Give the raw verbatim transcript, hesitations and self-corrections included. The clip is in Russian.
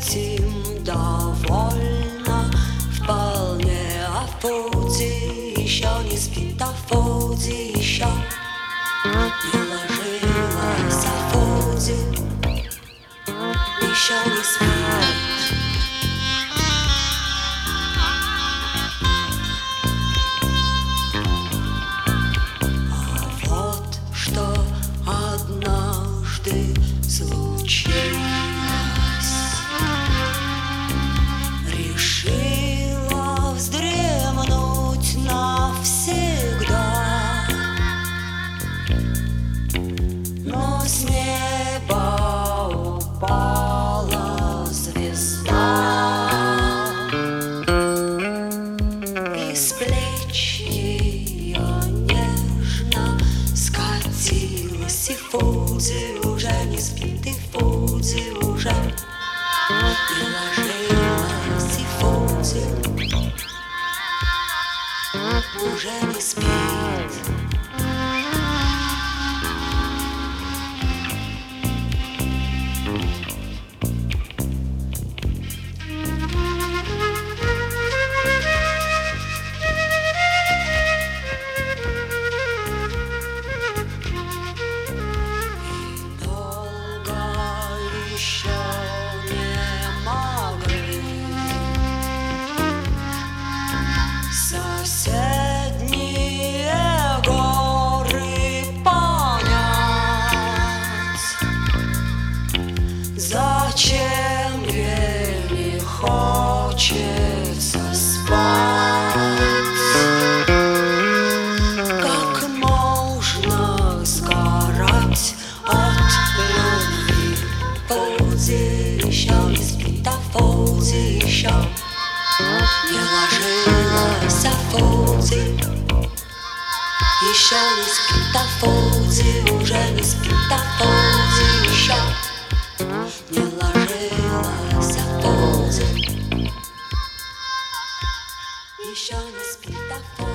этим довольна вполне. А Фуди еще не спит, а Фуди еще не ложилась, а Фуди еще не спит. А вот что однажды случилось. Решила вздремнуть навсегда, но с неба упала звезда, и с плеч ее нежно скатилась. И Фуди уже не спит, и Фуди уже не ложилась, и Фуди уже не спит. Еще не могли соседние горы понять, зачем ей не хочется спать. Как можно сгорать от любви? Фуди еще не спит, а Фуди еще не ложилась, а Фуди еще не спит, а Фуди уже не спит, а Фуди еще не ложилась, а Фуди еще не спит, а Фуди